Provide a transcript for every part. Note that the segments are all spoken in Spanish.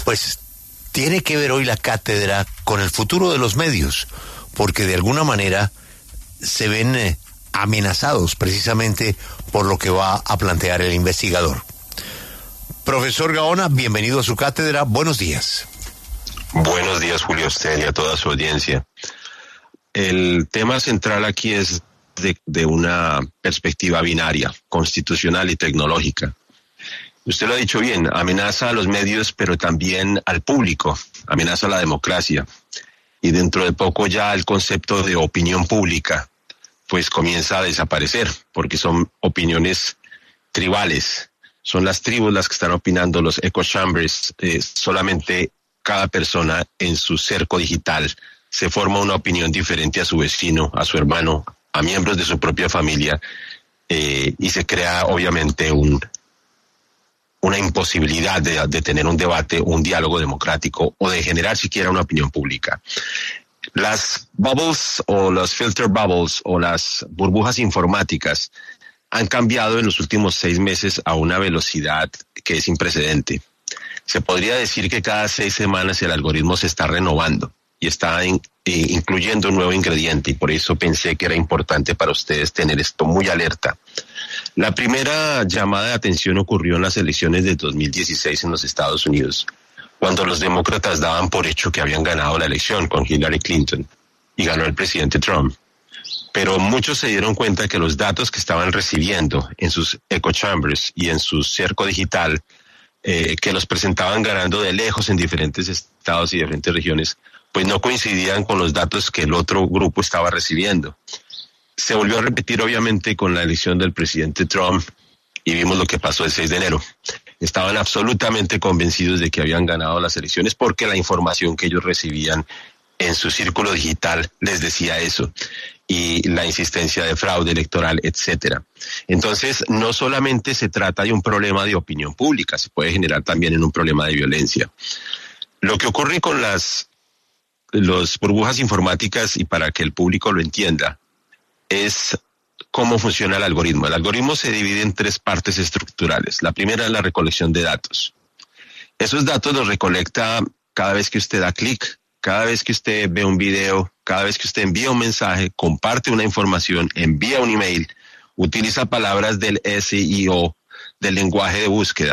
Pues tiene que ver hoy la cátedra con el futuro de los medios, porque de alguna manera se ven amenazados precisamente por lo que va a plantear el investigador. Profesor Gaona, bienvenido a su cátedra. Buenos días. Buenos días, Julio, a usted y a toda su audiencia. El tema central aquí es de una perspectiva binaria, constitucional y tecnológica. Usted lo ha dicho bien, amenaza a los medios, pero también al público, amenaza a la democracia. Y dentro de poco ya el concepto de opinión pública pues comienza a desaparecer, porque son opiniones tribales. Son las tribus las que están opinando, los echo chambers, solamente cada persona en su cerco digital se forma una opinión diferente a su vecino, a su hermano, a miembros de su propia familia, y se crea obviamente una imposibilidad de tener un debate, un diálogo democrático o de generar siquiera una opinión pública. Las bubbles o los filter bubbles o las burbujas informáticas han cambiado en los últimos 6 meses a una velocidad que es sin precedente. Se podría decir que cada 6 semanas el algoritmo se está renovando y está incluyendo un nuevo ingrediente, y por eso pensé que era importante para ustedes tener esto muy alerta. La primera llamada de atención ocurrió en las elecciones de 2016 en los Estados Unidos, cuando los demócratas daban por hecho que habían ganado la elección con Hillary Clinton y ganó el presidente Trump. Pero muchos se dieron cuenta que los datos que estaban recibiendo en sus echo chambers y en su cerco digital, que los presentaban ganando de lejos en diferentes estados y diferentes regiones, pues no coincidían con los datos que el otro grupo estaba recibiendo. Se volvió a repetir obviamente con la elección del presidente Trump y vimos lo que pasó el 6 de enero. Estaban absolutamente convencidos de que habían ganado las elecciones porque la información que ellos recibían en su círculo digital les decía eso, y la insistencia de fraude electoral, etcétera. Entonces, no solamente se trata de un problema de opinión pública, se puede generar también en un problema de violencia. Lo que ocurre con las burbujas informáticas, y para que el público lo entienda, es cómo funciona el algoritmo. El algoritmo se divide en 3 partes estructurales. La primera es la recolección de datos. Esos datos los recolecta cada vez que usted da clic, cada vez que usted ve un video, cada vez que usted envía un mensaje, comparte una información, envía un email, utiliza palabras del SEO, del lenguaje de búsqueda.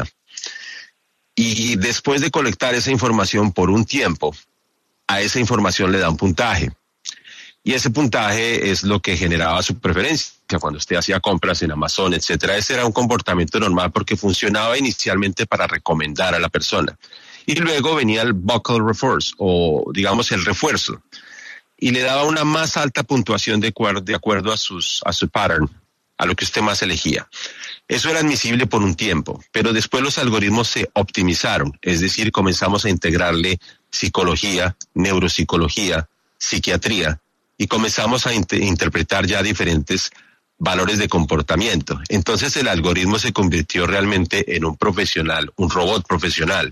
Y después de colectar esa información por un tiempo, a esa información le da un puntaje. Y ese puntaje es lo que generaba su preferencia cuando usted hacía compras en Amazon, etcétera. Ese era un comportamiento normal porque funcionaba inicialmente para recomendar a la persona. Y luego venía el buckle reverse, o digamos el refuerzo, y le daba una más alta puntuación de acuerdo a su pattern, a lo que usted más elegía. Eso era admisible por un tiempo, pero después los algoritmos se optimizaron, es decir, comenzamos a integrarle psicología, neuropsicología, psiquiatría, y comenzamos a interpretar ya diferentes valores de comportamiento. Entonces el algoritmo se convirtió realmente en un profesional, un robot profesional.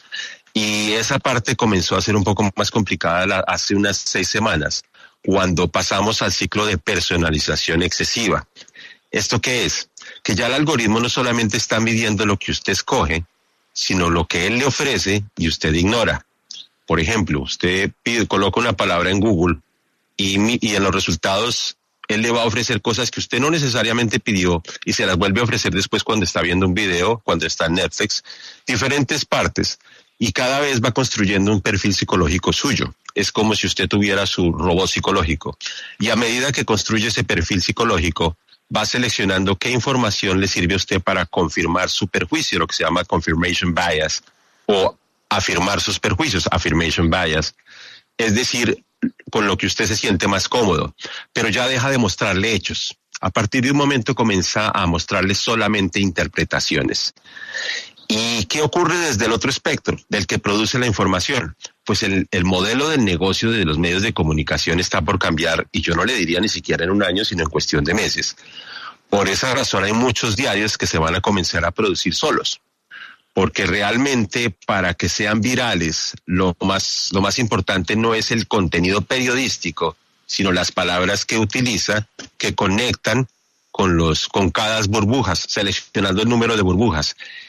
Y esa parte comenzó a ser un poco más complicada hace unas 6 semanas, cuando pasamos al ciclo de personalización excesiva. ¿Esto qué es? Que ya el algoritmo no solamente está midiendo lo que usted escoge, sino lo que él le ofrece y usted ignora. Por ejemplo, usted coloca una palabra en Google y en los resultados él le va a ofrecer cosas que usted no necesariamente pidió y se las vuelve a ofrecer después cuando está viendo un video, cuando está en Netflix, diferentes partes. Y cada vez va construyendo un perfil psicológico suyo. Es como si usted tuviera su robot psicológico. Y a medida que construye ese perfil psicológico, va seleccionando qué información le sirve a usted para confirmar su perjuicio, lo que se llama confirmation bias, o afirmar sus perjuicios, affirmation bias. Es decir, con lo que usted se siente más cómodo, pero ya deja de mostrarle hechos. A partir de un momento comienza a mostrarle solamente interpretaciones. ¿Y qué ocurre desde el otro espectro, del que produce la información? Pues el modelo del negocio de los medios de comunicación está por cambiar, y yo no le diría ni siquiera en un año, sino en cuestión de meses. Por esa razón hay muchos diarios que se van a comenzar a producir solos, porque realmente para que sean virales, lo más importante no es el contenido periodístico, sino las palabras que utiliza, que conectan con cada burbujas, seleccionando el número de burbujas.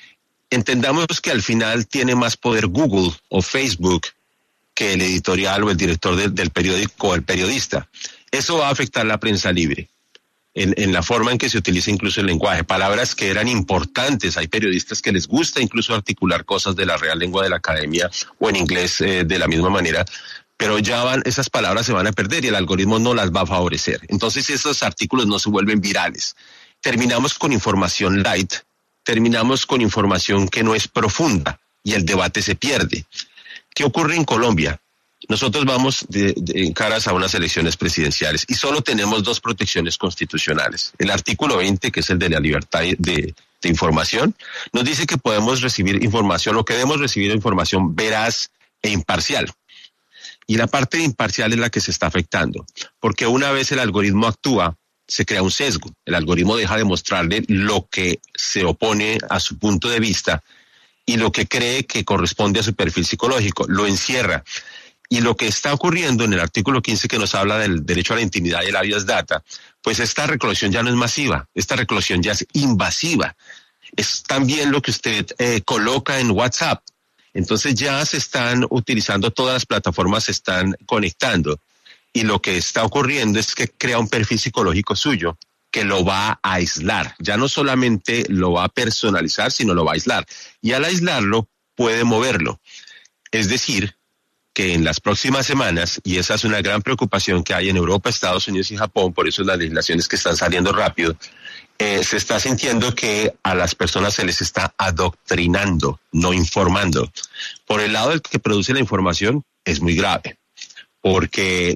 entendamos que al final tiene más poder Google o Facebook que el editorial o el director del periódico o el periodista. Eso va a afectar la prensa libre, en la forma en que se utiliza incluso el lenguaje. Palabras que eran importantes, hay periodistas que les gusta incluso articular cosas de la Real Lengua de la Academia o en inglés de la misma manera, pero esas palabras se van a perder y el algoritmo no las va a favorecer. Entonces esos artículos no se vuelven virales. Terminamos con información light, terminamos con información que no es profunda y el debate se pierde. ¿Qué ocurre en Colombia? Nosotros vamos en caras a unas elecciones presidenciales y solo tenemos 2 protecciones constitucionales. El artículo 20, que es el de la libertad de información, nos dice que podemos recibir información o que debemos recibir información veraz e imparcial. Y la parte imparcial es la que se está afectando, porque una vez el algoritmo actúa, se crea un sesgo. El algoritmo deja de mostrarle lo que se opone a su punto de vista y lo que cree que corresponde a su perfil psicológico, lo encierra. Y lo que está ocurriendo en el artículo 15 que nos habla del derecho a la intimidad y el habeas data, pues esta recolección ya no es masiva, esta recolección ya es invasiva. Es también lo que usted coloca en WhatsApp. Entonces ya se están utilizando, todas las plataformas se están conectando. Y lo que está ocurriendo es que crea un perfil psicológico suyo que lo va a aislar. Ya no solamente lo va a personalizar, sino lo va a aislar. Y al aislarlo, puede moverlo. Es decir, que en las próximas semanas, y esa es una gran preocupación que hay en Europa, Estados Unidos y Japón, por eso las legislaciones que están saliendo rápido, se está sintiendo que a las personas se les está adoctrinando, no informando. Por el lado del que produce la información, es muy grave, porque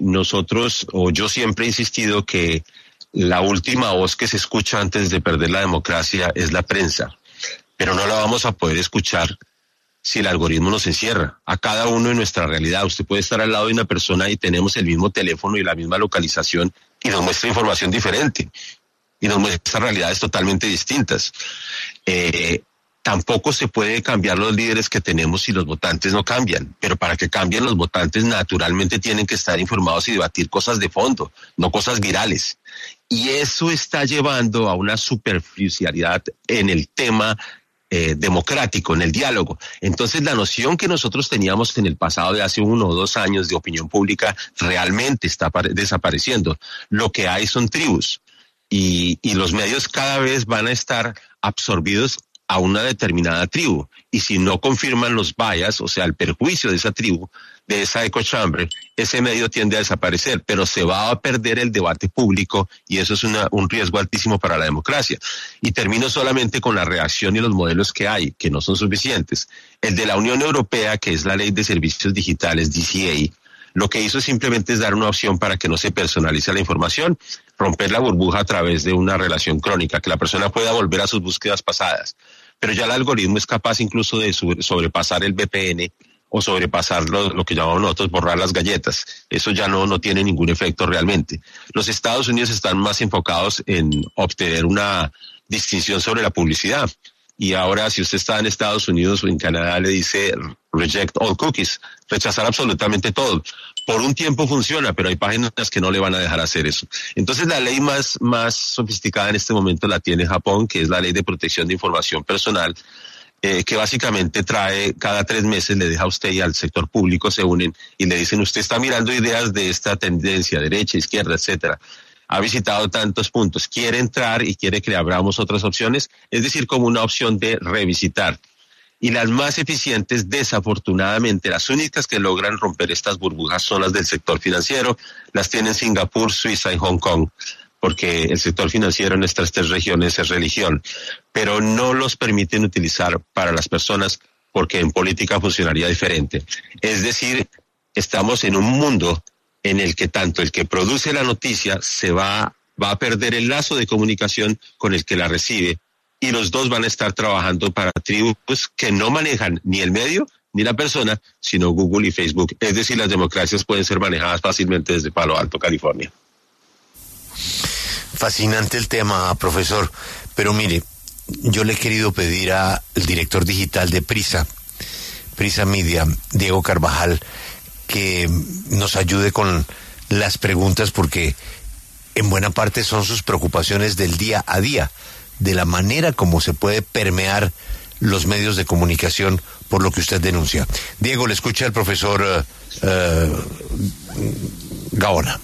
yo siempre he insistido que la última voz que se escucha antes de perder la democracia es la prensa, pero no la vamos a poder escuchar si el algoritmo nos encierra a cada uno en nuestra realidad. Usted puede estar al lado de una persona y tenemos el mismo teléfono y la misma localización y nos muestra información diferente y nos muestra realidades totalmente distintas. Tampoco se puede cambiar los líderes que tenemos si los votantes no cambian, pero para que cambien los votantes naturalmente tienen que estar informados y debatir cosas de fondo, no cosas virales. Y eso está llevando a una superficialidad en el tema democrático, en el diálogo. Entonces la noción que nosotros teníamos en el pasado de hace 1 o 2 años de opinión pública realmente está desapareciendo. Lo que hay son tribus y los medios cada vez van a estar absorbidos a una determinada tribu y si no confirman los bias, o sea, el perjuicio de esa tribu, de esa echo chamber, ese medio tiende a desaparecer, pero se va a perder el debate público y eso es un riesgo altísimo para la democracia. Y termino solamente con la reacción y los modelos que hay, que no son suficientes. El de la Unión Europea, que es la Ley de Servicios Digitales, DCA, lo que hizo simplemente es dar una opción para que no se personalice la información, romper la burbuja a través de una relación crónica, que la persona pueda volver a sus búsquedas pasadas. Pero ya el algoritmo es capaz incluso de sobrepasar el VPN o sobrepasar lo que llamamos nosotros borrar las galletas. Eso ya no tiene ningún efecto realmente. Los Estados Unidos están más enfocados en obtener una distinción sobre la publicidad. Y ahora, si usted está en Estados Unidos o en Canadá, le dice reject all cookies, rechazar absolutamente todo. Por un tiempo funciona, pero hay páginas que no le van a dejar hacer eso. Entonces, la ley más sofisticada en este momento la tiene Japón, que es la Ley de Protección de Información Personal, que básicamente trae cada 3 meses, le deja a usted y al sector público, se unen y le dicen, usted está mirando ideas de esta tendencia, derecha, izquierda, etcétera. Ha visitado tantos puntos, quiere entrar y quiere que le abramos otras opciones, es decir, como una opción de revisitar. Y las más eficientes, desafortunadamente, las únicas que logran romper estas burbujas son las del sector financiero, las tienen Singapur, Suiza y Hong Kong, porque el sector financiero en estas 3 regiones es religión, pero no los permiten utilizar para las personas porque en política funcionaría diferente. Es decir, estamos en un mundo en el que tanto el que produce la noticia va a perder el lazo de comunicación con el que la recibe y los dos van a estar trabajando para tribus que no manejan ni el medio ni la persona, sino Google y Facebook. Es decir, las democracias pueden ser manejadas fácilmente desde Palo Alto, California. Fascinante el tema, profesor. Pero mire, yo le he querido pedir al director digital de Prisa Media, Diego Carvajal, que nos ayude con las preguntas porque en buena parte son sus preocupaciones del día a día, de la manera como se puede permear los medios de comunicación por lo que usted denuncia. Diego, le escucha el profesor Gaona.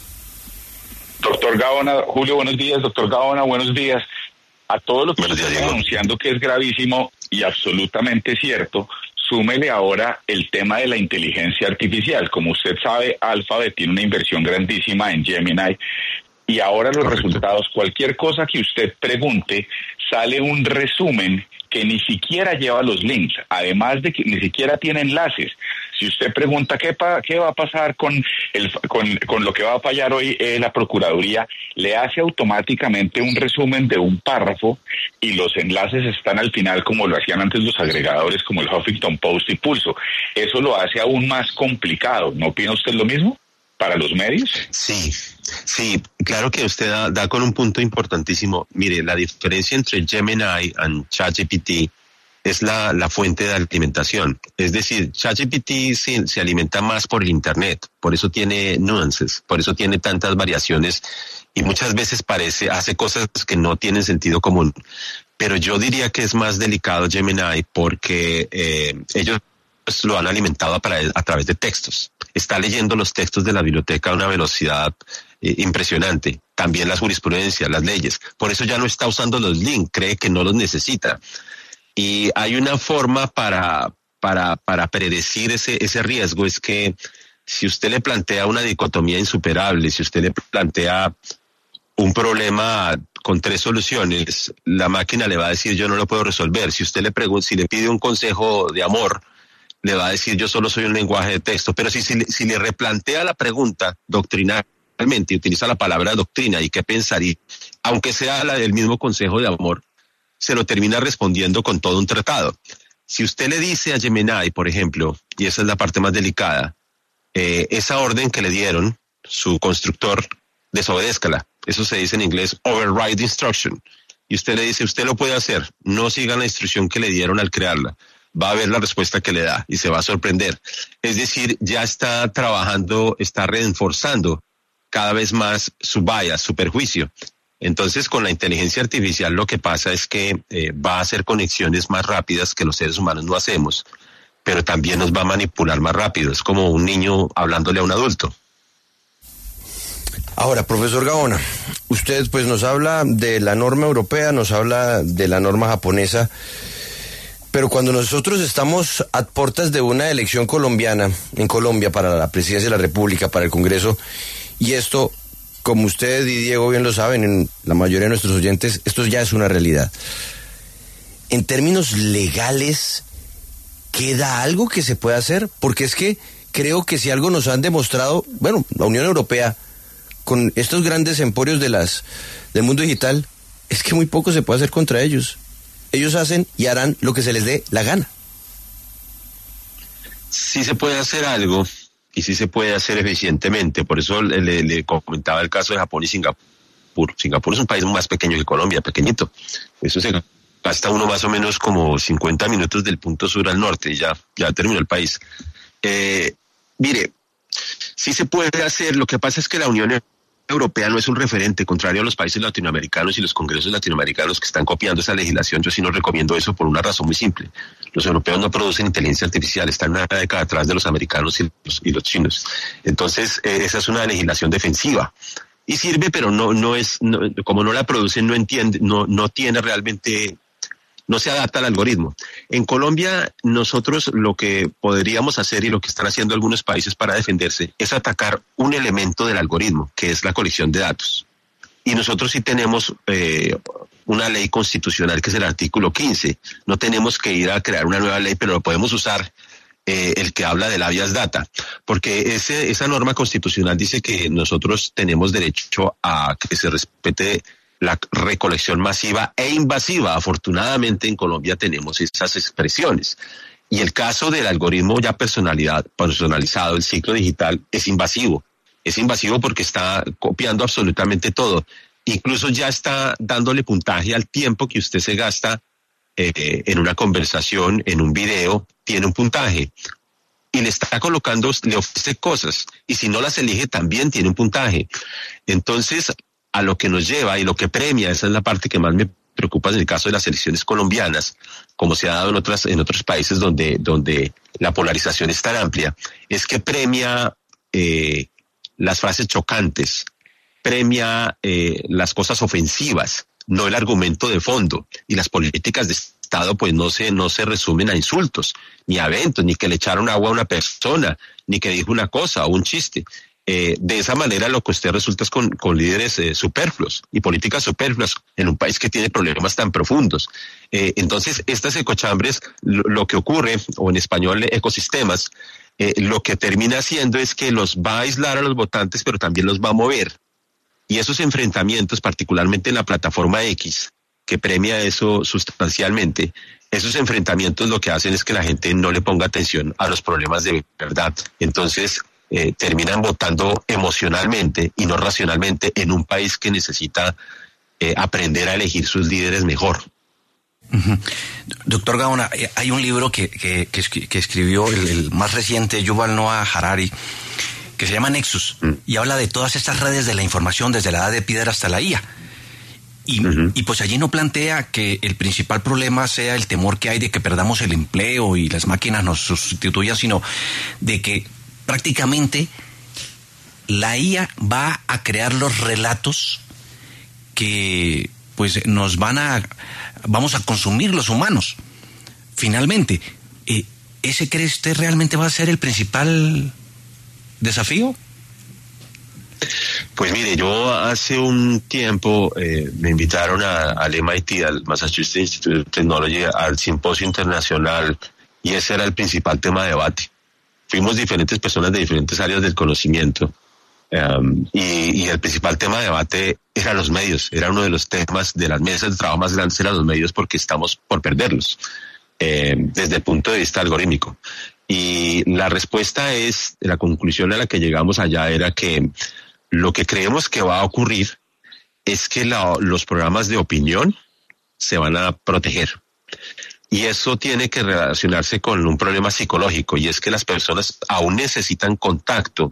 Doctor Gaona, Julio, buenos días. Doctor Gaona, buenos días. A todo lo que usted está denunciando que es gravísimo y absolutamente cierto, súmele ahora el tema de la inteligencia artificial. Como usted sabe, Alphabet tiene una inversión grandísima en Gemini y ahora los resultados, cualquier cosa que usted pregunte, sale un resumen que ni siquiera lleva los links, además de que ni siquiera tiene enlaces. Si usted pregunta qué va a pasar con lo que va a fallar hoy la Procuraduría, le hace automáticamente un resumen de un párrafo y los enlaces están al final como lo hacían antes los agregadores como el Huffington Post y Pulso. Eso lo hace aún más complicado. ¿No opina usted lo mismo para los medios? Sí, claro que usted da con un punto importantísimo. Mire, la diferencia entre Gemini y ChatGPT es la fuente de alimentación. Es decir, ChatGPT se alimenta más por el Internet, por eso tiene nuances, por eso tiene tantas variaciones y muchas veces hace cosas que no tienen sentido común. Pero yo diría que es más delicado Gemini porque ellos lo han alimentado a través de textos. Está leyendo los textos de la biblioteca a una velocidad impresionante. También las jurisprudencias, las leyes. Por eso ya no está usando los links, cree que no los necesita. Y hay una forma para predecir ese riesgo, es que si usted le plantea una dicotomía insuperable, si usted le plantea un problema con 3 soluciones, la máquina le va a decir yo no lo puedo resolver. Si usted si le pide un consejo de amor, le va a decir yo solo soy un lenguaje de texto. Pero si le replantea la pregunta doctrinalmente y utiliza la palabra doctrina y qué pensaría, aunque sea el mismo consejo de amor, se lo termina respondiendo con todo un tratado. Si usted le dice a Gemini, por ejemplo, y esa es la parte más delicada, esa orden que le dieron, su constructor, desobedézcala. Eso se dice en inglés override instruction. Y usted le dice, usted lo puede hacer, no siga la instrucción que le dieron al crearla. Va a ver la respuesta que le da y se va a sorprender. Es decir, ya está trabajando, está reforzando cada vez más su bias, su perjuicio. Entonces, con la inteligencia artificial lo que pasa es que va a hacer conexiones más rápidas que los seres humanos no hacemos, pero también nos va a manipular más rápido. Es como un niño hablándole a un adulto. Ahora, profesor Gaona, usted pues nos habla de la norma europea, nos habla de la norma japonesa, pero cuando nosotros estamos a puertas de una elección colombiana, en Colombia, para la presidencia de la República, para el Congreso, y esto, como usted y Diego bien lo saben, en la mayoría de nuestros oyentes, esto ya es una realidad. En términos legales, ¿queda algo que se pueda hacer? Porque es que creo que si algo nos han demostrado, bueno, la Unión Europea, con estos grandes emporios del mundo digital, es que muy poco se puede hacer contra ellos. Ellos hacen y harán lo que se les dé la gana. Sí se puede hacer algo y sí se puede hacer eficientemente. Por eso le comentaba el caso de Japón y Singapur. Singapur es un país más pequeño que Colombia, pequeñito. Eso se gasta uno más o menos como 50 minutos del punto sur al norte y ya terminó el país. Mire, sí se puede hacer. Lo que pasa es que la Unión Europea no es un referente, contrario a los países latinoamericanos y los congresos latinoamericanos que están copiando esa legislación. Yo sí no recomiendo eso por una razón muy simple. Los europeos no producen inteligencia artificial, están una década atrás de los americanos y los chinos. Entonces, esa es una legislación defensiva. Y sirve, pero como no la producen, no tiene realmente, no se adapta al algoritmo. En Colombia, nosotros lo que podríamos hacer y lo que están haciendo algunos países para defenderse es atacar un elemento del algoritmo, que es la colección de datos. Y nosotros sí tenemos una ley constitucional que es el artículo 15. No tenemos que ir a crear una nueva ley, pero lo podemos usar, el que habla del habeas data, porque esa norma constitucional dice que nosotros tenemos derecho a que se respete la recolección masiva e invasiva. Afortunadamente en Colombia tenemos esas expresiones. Y el caso del algoritmo ya personalizado, el ciclo digital, es invasivo. Es invasivo porque está copiando absolutamente todo. Incluso ya está dándole puntaje al tiempo que usted se gasta en una conversación, en un video, tiene un puntaje. Y le está colocando, le ofrece cosas. Y si no las elige, también tiene un puntaje. Entonces, a lo que nos lleva y lo que premia, esa es la parte que más me preocupa en el caso de las elecciones colombianas, como se ha dado en otros países donde la polarización es tan amplia, es que premia las frases chocantes, premia las cosas ofensivas, no el argumento de fondo. Y las políticas de Estado pues no se resumen a insultos, ni a eventos, ni que le echaron agua a una persona, ni que dijo una cosa o un chiste. De esa manera lo que usted resulta es con líderes superfluos y políticas superfluas en un país que tiene problemas tan profundos. Entonces, estas ecochambres, lo que ocurre, o en español ecosistemas, lo que termina haciendo es que los va a aislar a los votantes, pero también los va a mover. Y esos enfrentamientos, particularmente en la plataforma X, que premia eso sustancialmente, esos enfrentamientos lo que hacen es que la gente no le ponga atención a los problemas de verdad. Entonces, terminan votando emocionalmente y no racionalmente en un país que necesita aprender a elegir sus líderes mejor. Uh-huh. Doctor Gaona, hay un libro que escribió el más reciente, Yuval Noah Harari, que se llama Nexus, y habla de todas estas redes de la información desde la edad de piedra hasta la IA. Y pues allí no plantea que el principal problema sea el temor que hay de que perdamos el empleo y las máquinas nos sustituyan, sino de que prácticamente la IA va a crear los relatos que pues vamos a consumir los humanos. Finalmente, ¿ese cree usted realmente va a ser el principal desafío? Pues mire, yo hace un tiempo me invitaron al MIT, al Massachusetts Institute of Technology, al simposio internacional, y ese era el principal tema de debate. Fuimos diferentes personas de diferentes áreas del conocimiento, y el principal tema de debate era los medios. Era uno de los temas de las mesas de trabajo más grandes, eran los medios, porque estamos por perderlos desde el punto de vista algorítmico. Y la respuesta la conclusión a la que llegamos allá era que lo que creemos que va a ocurrir es que los programas de opinión se van a proteger. Y eso tiene que relacionarse con un problema psicológico, y es que las personas aún necesitan contacto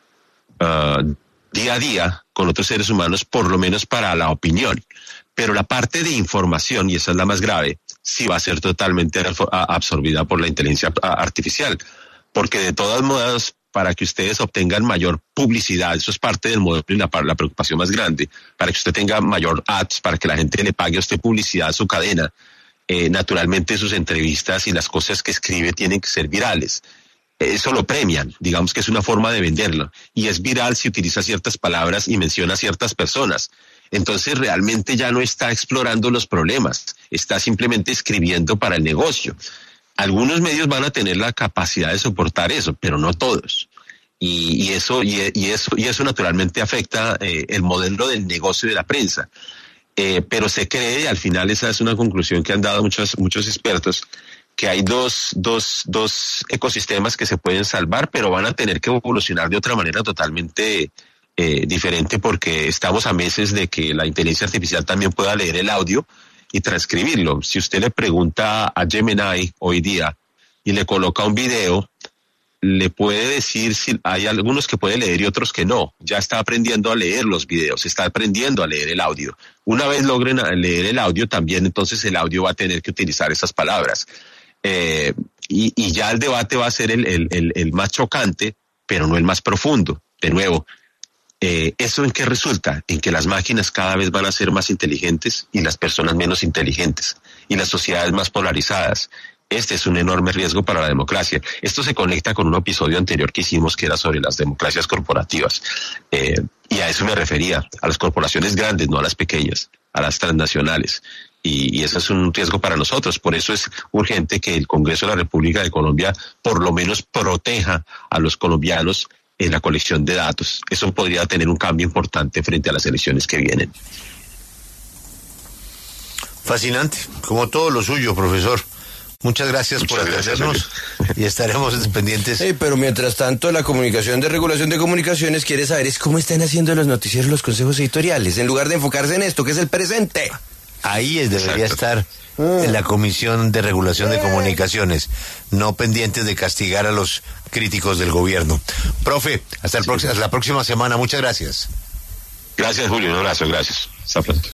día a día con otros seres humanos, por lo menos para la opinión. Pero la parte de información, y esa es la más grave, sí va a ser totalmente absorbida por la inteligencia artificial. Porque de todas modas, para que ustedes obtengan mayor publicidad, eso es parte del modelo y la preocupación más grande, para que usted tenga mayor ads, para que la gente le pague a usted publicidad a su cadena, naturalmente sus entrevistas y las cosas que escribe tienen que ser virales. Eso lo premian, digamos que es una forma de venderlo, y es viral si utiliza ciertas palabras y menciona a ciertas personas. Entonces realmente ya no está explorando los problemas, está simplemente escribiendo para el negocio. Algunos medios van a tener la capacidad de soportar eso, pero no todos. Y eso naturalmente afecta el modelo del negocio de la prensa. Pero se cree, y al final esa es una conclusión que han dado muchos expertos, que hay dos ecosistemas que se pueden salvar, pero van a tener que evolucionar de otra manera totalmente diferente, porque estamos a meses de que la inteligencia artificial también pueda leer el audio y transcribirlo. Si usted le pregunta a Gemini hoy día y le coloca un video, le puede decir si hay algunos que puede leer y otros que no. Ya está aprendiendo a leer los videos, está aprendiendo a leer el audio. Una vez logren leer el audio, también entonces el audio va a tener que utilizar esas palabras. Y ya el debate va a ser el más chocante, pero no el más profundo. De nuevo, ¿eso en qué resulta? En que las máquinas cada vez van a ser más inteligentes y las personas menos inteligentes, y las sociedades más polarizadas. Este es un enorme riesgo para la democracia. Esto se conecta con un episodio anterior que hicimos, que era sobre las democracias corporativas. Y a eso me refería, a las corporaciones grandes, no a las pequeñas, a las transnacionales. Y eso es un riesgo para nosotros. Por eso es urgente que el Congreso de la República de Colombia por lo menos proteja a los colombianos en la colección de datos. Eso podría tener un cambio importante frente a las elecciones que vienen. Fascinante, como todo lo suyo, profesor. Muchas gracias por atendernos y estaremos pendientes. Pero mientras tanto, la Comisión de Regulación de Comunicaciones quiere saber es cómo están haciendo los noticieros los consejos editoriales, en lugar de enfocarse en esto, que es el presente. Ahí debería estar en la Comisión de Regulación de Comunicaciones, no pendientes de castigar a los críticos del gobierno. Profe, hasta la próxima semana. Muchas gracias. Gracias, Julio. Un abrazo. Gracias. Hasta pronto.